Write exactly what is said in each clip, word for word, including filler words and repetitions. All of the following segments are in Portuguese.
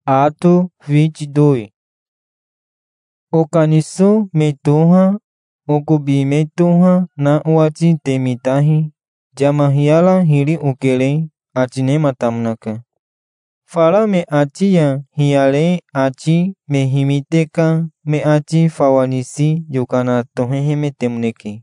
Ato vinte e dois. Okanisu metuha, okubi metuha na uati temitahi, jamahiala hiri ukele, atine matamnaka. Fala me atia hiale achi me himiteka me achi fawanisi yukana toheheme temneki.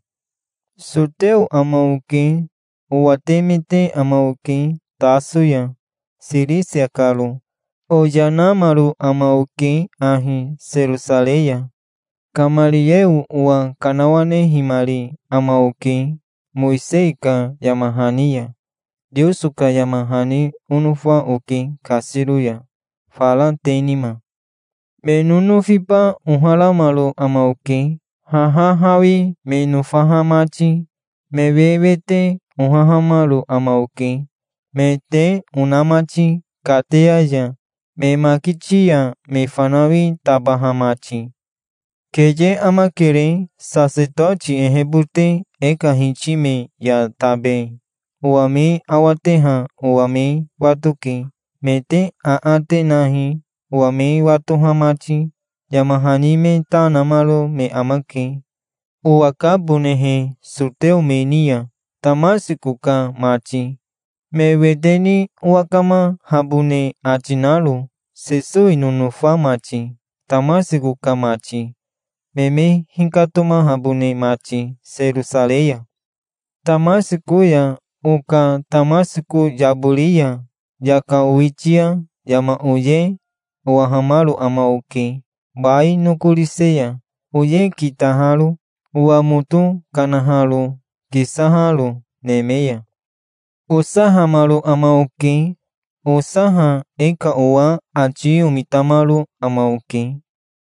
Suteu amauke, uwatemete amauke, tasuya, sirisi akalu. Oyanamaru amauke ahi Serusaleya. Kamaliyeu wa kanawane himari amauke Moiseika yamahania. Diosuka yamahani unufa uke kasiruya. Fala tenima. Menunu fipa uhalamaru amauke. Hahahawi menufahamachi. Mebebete uhahamaru amauke. Mete unamachi kateaya. Me makichia me fanawi tabahamachi. Keye amakere sacerdote ehebute ekahichi me ya tabe. Uame awateha uame watuke. Mete aate nahi uame watuhamachi. Yamahani me tanamalo me amake. Uakabunehe suteu menia. Tamasikuka machi. Me wedeni wakama habune achinalu. Sesui nunufa machi. Tamasiku kamachi. Meme hinkatuma habune machi. Serusaleya. Tamasikuya uka tamasiku jabuliya. Yaka uichia yama uye. Uahamalu amauke. Bai nukuliseya. Uye kitahalu. Uamutu kanahalu. Kisahalu nemeya. Usahamaru amauke. Usaha eka uwa achi umitamaru amauke.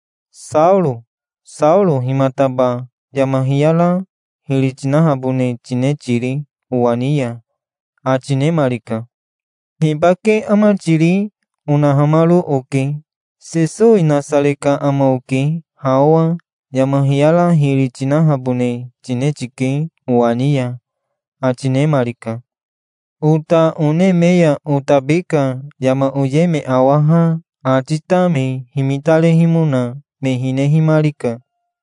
Saulo, Saulo himataba yamahiala hilichinahabune chinechiri uwania achine marika. Hibake amachiri unahamaru oke. Seso inasaleka amauke hawa yamahiala hilichinahabune chinechike uwania achine marika. Uta unemeya utabika yama uyeme awaha atita me himitale himuna me hine himarika.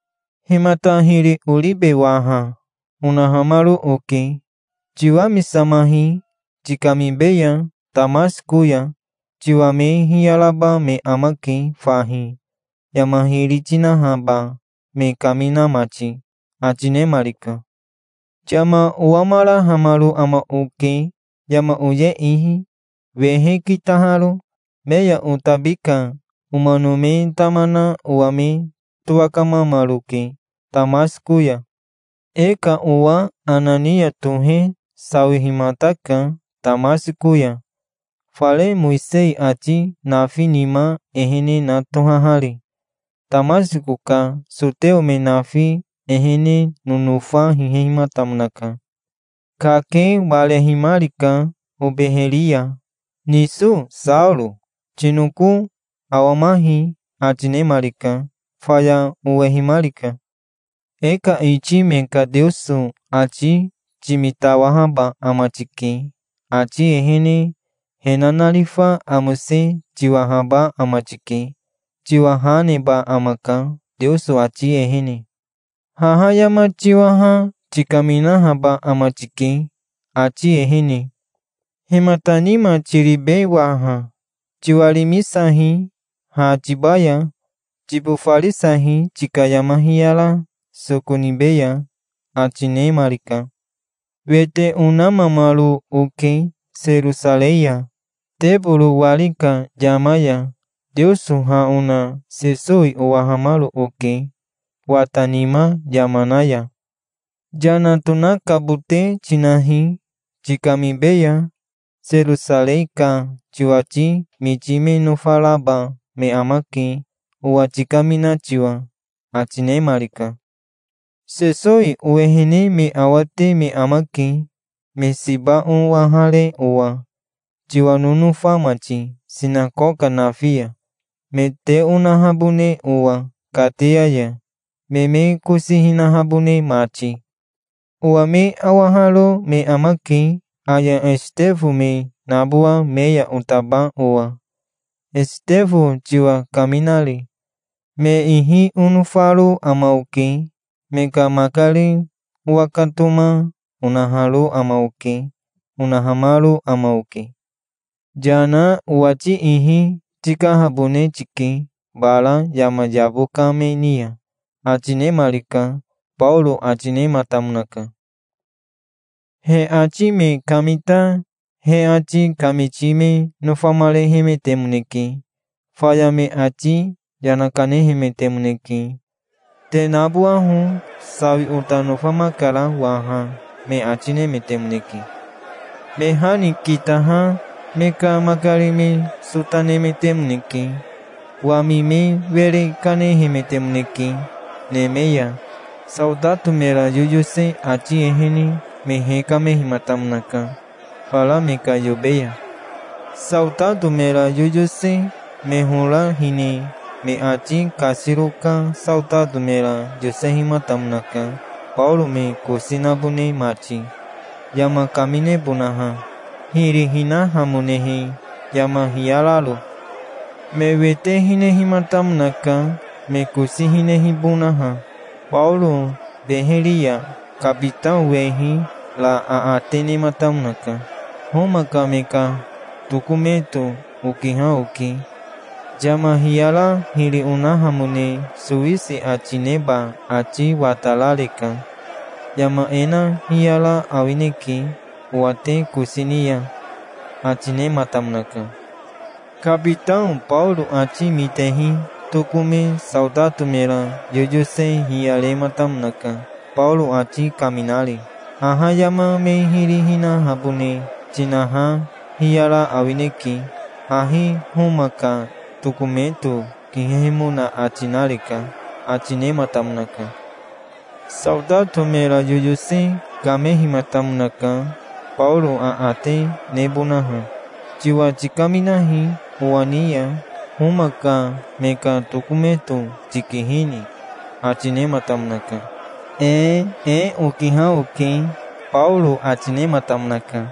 Himata hiri ulibe waha unahamaru oke. Jiwami samahi jikamibeya tamaskuya. Jiwame hiyalaba me amake fahi. Yama hiri jinahaba me kamina machi achine marika. Jama uamara hamaru ama oke. Yama uye ihi, wehe kitaharu, meya utabika, umanume tamana uame, tuakama maruke, tamaskuya. Eka uwa anania tuhe, sawihimataka, tamaskuya. Fale Moisei achi nafinima ehene natuhahari. Tamaskuka, suteu menafi ehene nunufa hihimatamnaka. Kake walehimarika ubehelia. Nisu Saulo. Chinuku awamahi achine marika. Faya uwehimarika. Eka ichi menka deusu achi chimitawahaba amachike. Achi ehene henanarifa amuse chiwahaba amachike. Chiwahaneba amaka. Deusu achi ehene. Hahayama chiwaha. Chikamina haba amachike, achi ehene. Hematanima chiribe waha. Chiwarimisahi, hachibaya. Chibufarisahi, chikayamahiala, sokunibeya, achine marika. Wete unamamaru uke, Serusaleya. Teburu walika, jamaya. Deusu hauna, sesoi uahamaru uke. Watanima, jamanaya. Jana tunaka bute chinahi, chikamibeya, Serusaleika, chiwachi, michime nufalaba, me amake, uwa chikamina chiwa, achine marika. Sesoi uehene me awate me amake, me siba unwahale uwa, chiwa nunufa machi, sinakoka nafia, me te unahabune uwa, kateaya, me me kusihinahabune machi. Uame awahalo me amake aya estefu me nabua meya utaba uwa. Estevão jiwa caminali. Me ihi unu faru amauki. Meka makali wakatuma unahalu amauki. Unahamalu amauki. Jana uachi ihi tika habune chiki. Bala yama jabu kame niya. Achine malika. Paulo achine matamunaka. He achi me kamita. He achi kamichime nufamale hime temuneki. Faya me achi yanakane hime temuneki. Te nabuahu sawi uta nufama kala waha me achine me temuneki. Me hani kitaha meka makari me sutane me temuneki. Wami me vere kane hime temuneki. Nemeya. Saudatu mera yuyuse achi eheni me heka me himatamunaka. Fala me kayobeya. Saudatu mera yuyuse me hula hini me achi kasiruka saudatu mera yuse himatamunaka. Paulo me kusinabune machi. Yama kamine bunaha. Hiri hina hamunehi. Yama hialalu. Me wete hine himatamunaka. Me kusi hine hibunaha. Paulo beheria kapitan wehi la aatene matamunaka. Homaka meka tukumeto ukiha uki. Jama hiala hiri unahamune suisi achineba achi watalaleka. Yama ena hiala awineki uate kusinia achine matamunaka. Kapitan Paulo achi mitehi tukume saudatu mera yuyuse hiale matamunaka. Paulo achi kaminali. Aha yama me hiri hina habune chinaha hiala awineki. Ahi humaka tukumetu kihemuna achinalika achine matamunaka. Saudatu mera yuyuse gamehi matamunaka. Paulo aate nebunaha. Jiwa chikaminahi uania humaka meka tukumetu chikihini achine matamunaka. E e ukiha uki Paulo achine matamunaka.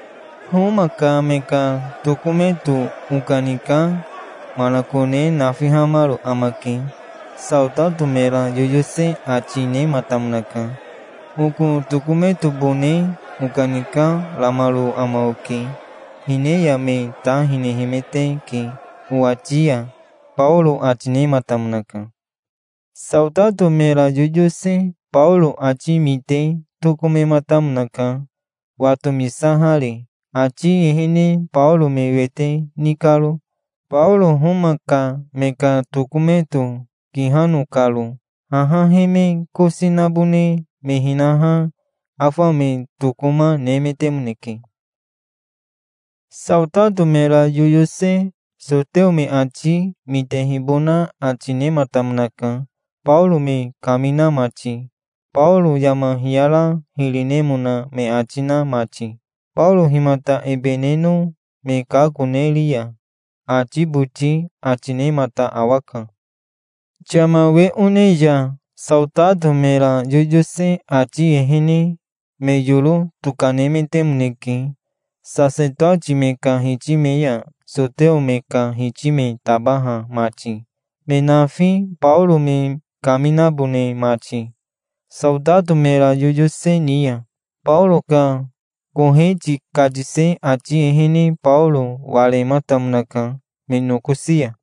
Humaka meka tukumetu ukanika malakone nafihamaru amaki. Saudatu mera yuyuse achine matamunaka. Uku tukumetu bune ukanika lamaru amauki. Hine yame ta hine himete ki uachia. Paulo achine matamunaka. Saudatu mera yuyuse Paulo achi mite tukume matamunaka. Watu misahari achi ehene Paulo mewete nikalu. Paulo humaka meka tukumetu kihanu kalu. Aha heme kusinabune mehinaha afa me tukuma nemetemuneki. Saudatu mera yuyuse soteu me achi mitehibona achine matamunaka. Paulo me kamina machi. Paulo yama hiala hilinemuna me achina machi. Paulo himata ebenenu me kakunelia. Achi buchi achine mata awaka. Jama we uneya saudatu mera yuyuse achi ehene me yulu tukaneme temuneki. Sacerdote meka hichimeya soteu meka hichime tabaha machi. Me nafi Paulo me kamina bune machi. Saudatu mera yuyuse niya. Paulo ka kohechi kajise achi ehene Paulo wale matamunaka me nokusia.